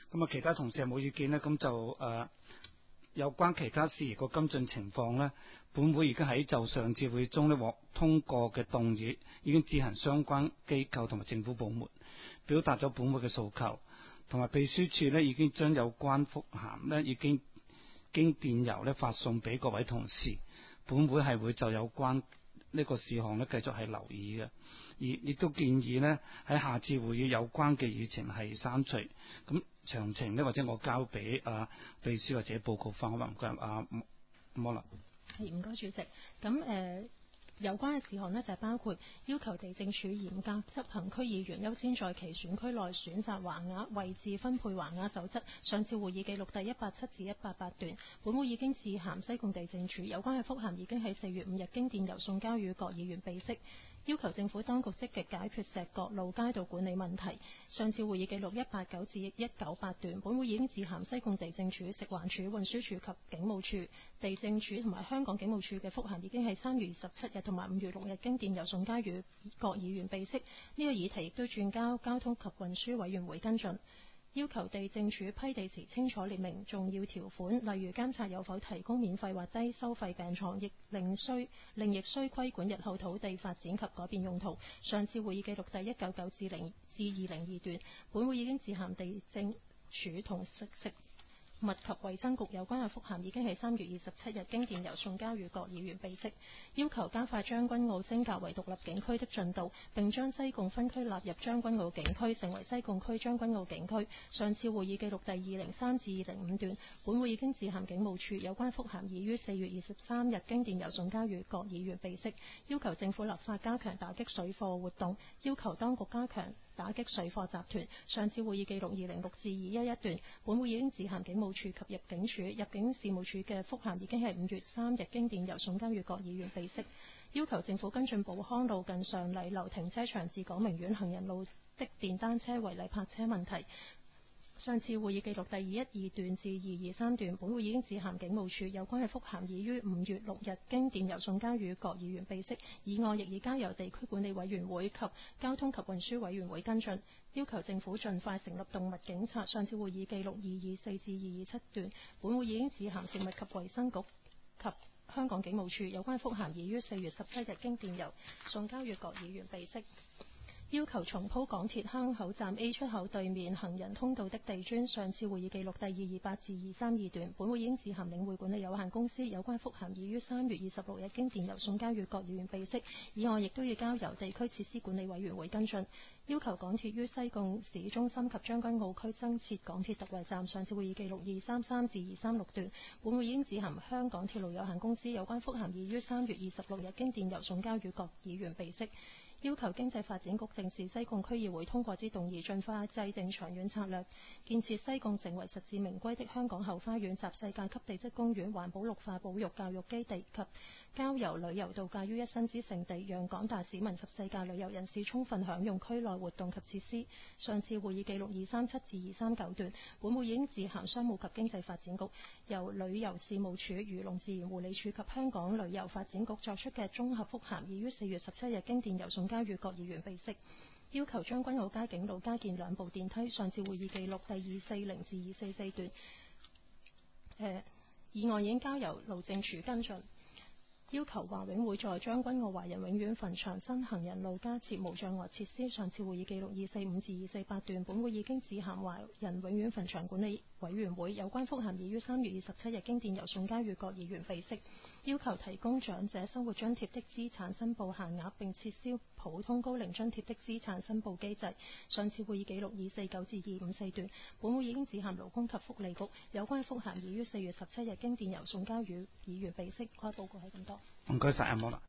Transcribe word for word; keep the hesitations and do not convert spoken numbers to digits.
咁啊，其他同事係冇意見呢，咁就誒、呃、有關其他事宜個跟進情況呢，本會已經喺就上次會中呢獲通過嘅動議，已經致函相關機構同埋政府部門，表達咗本會嘅訴求，同埋秘書處呢已經將有關覆函呢已經經電郵呢發送俾各位同事。本會係會就有關呢個事項呢繼續係留意嘅，而亦都建議呢喺下次會議有關嘅議程係刪除。咁詳情呢，或者我交俾啊秘書或者報告翻，好唔該啊摩納。 係，唔該主席。咁誒。呃有關嘅事項呢，就係包括要求地政署嚴格執行區議員優先在其選區內選擇橫額位置分配橫額守則。上次會議記錄第一百七至一百八段，本會已經致函西貢地政署，有關嘅覆函已經喺四月五日經電郵送交予各議員備悉，要求政府當局積極解決石角路街道管理問題。上次會議記錄一八九至一九八段，本會已經致函西貢地政署、食環署、運輸署及警務處。地政署同埋香港警務處嘅覆函已經喺三月二十七日同埋五月六日經電郵送交予各議員備悉。呢、這個議題亦都轉交交通及運輸委員會跟進，要求地政署批地時清楚列明重要條款，例如監察有否提供免費或低收費病床，亦另需另亦需規管日後土地發展及改變用途。上次會議記錄第一九九至零至二零二段，本會已經致函地政署同食食物及衛生局，有關嘅覆函已經喺三月二十七日經電郵送交予各議員備悉，要求加快將軍澳升格為獨立警區的進度，並將西貢分區納入將軍澳警區，成為西貢區將軍澳警區。上次會議記錄第二零三至二零五段，本會已經致函警務處，有關覆函已於四月二十三日經電郵送交予各議員備悉，要求政府立法加強打擊水貨活動，要求當局加強打擊水貨集團。上次會議記錄二零六至二一一段，本會已經致函警務處及入境處，入境事務處嘅覆函已經係五月三日經電郵送交予各議員備悉，要求政府跟進寶康路近上禮樓停車場至港明苑行人路的電單車違例泊車問題。上次會議記錄第二一二段至二二三段，本會已經致函警務處，有關嘅覆函已於五月六日經電郵送交予各議員備悉，議案亦已交由地區管理委員會及交通及運輸委員會跟進，要求政府盡快成立動物警察。上次會議記錄二二四至二二七段，本會已經致函食物及衛生局及香港警務處，有關覆函已於四月十七日經電郵送交予各議員備悉，要求重鋪港鐵坑口站 A 出口對面行人通道的地磚。上次會議記錄第二二八至二三二段，本會已經致函領匯管理有限公司，有關覆函已於三月二十六日經電郵送交予各議員備悉，議案亦都要交由地區設施管理委員會跟進，要求港鐵於西貢市中心及將軍澳區增設港鐵特惠站。上次會議記錄二三三至二三六段，本會已經致函香港鐵路有限公司，有關覆函已於三月二十六日經電郵送交予各議員備悉，要求經濟發展局正視西貢區議會通過之動議，盡快制定長遠策略，建設西貢成為實至名歸的香港後花園、集世界級地質公園、環保綠化保育教育基地及郊遊旅遊度假於一身之勝地，讓廣大市民及世界旅遊人士充分享用區內活動及設施。上次會議記錄二三七至二三九段，本會已經致函商務及經濟發展局，由旅遊事務署、漁農自然護理署及香港旅遊發展局作出嘅綜合覆函，已於四月十七日經電郵送交予各議員備悉，要求將軍澳街景路加建兩部電梯。上次會議記錄第二四零至二四四段，呃、議案已經交由路政署跟進，要求華永會在將軍澳華人永遠墳場新行人路加設無障礙設施。上次會議記錄二四五至二四八段，本會已經致函華人永遠墳場管理委員會，有關覆函已於三月二十七日經電郵送交予各議員備悉，要求提供長者生活津貼的資產申報限額，並撤銷普通高齡津貼的資產申報機制。上次會議記錄二四九至二五四段，本會已經致函勞工及福利局，有關覆函已於四月十七日經電郵送交予議員備悉。該報告係咁多。 唔該晒阿摩啦。